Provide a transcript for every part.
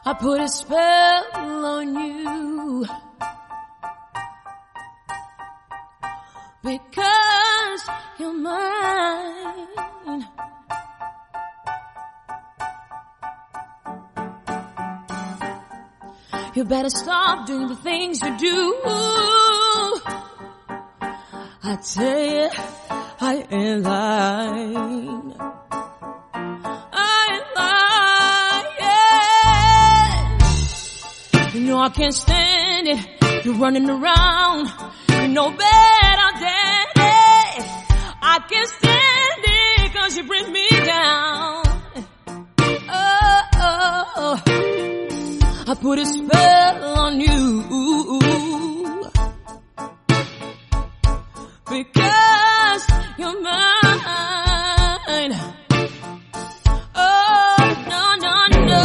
I put a spell on you because you're mine. You better stop doing the things you do. I tell you, I ain't lying. You know I can't stand it. You're running around. You know better, Daddy. I can't stand it 'cause you bring me down. Oh, I put a spell on you because you're mine. Oh, no, no, no.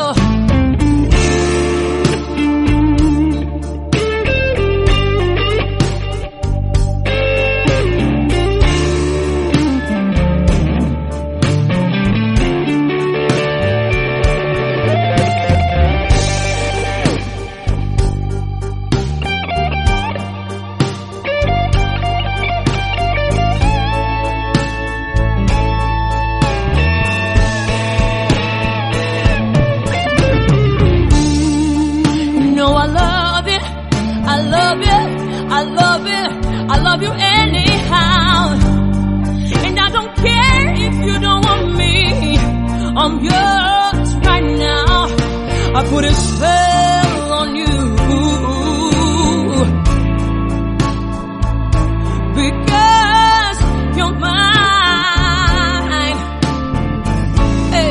I love you anyhow. And I don't care if you don't want me. I'm yours right now. I put a spell on you because you're mine. Hey.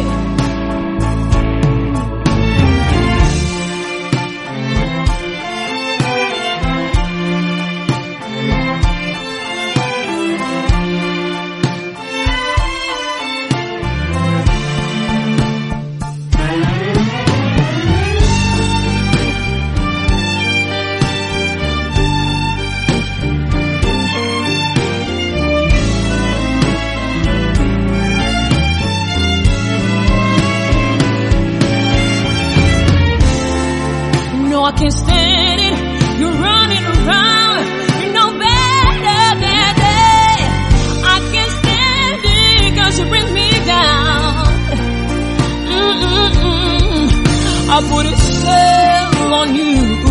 I can't stand it. You're running around. You know better, Daddy. I can't stand it 'cause you bring me down. I put a spell on you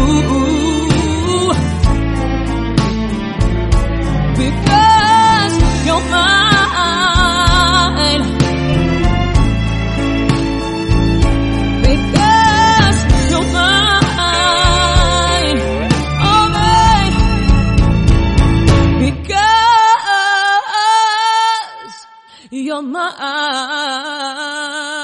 because you're mine. You're mine.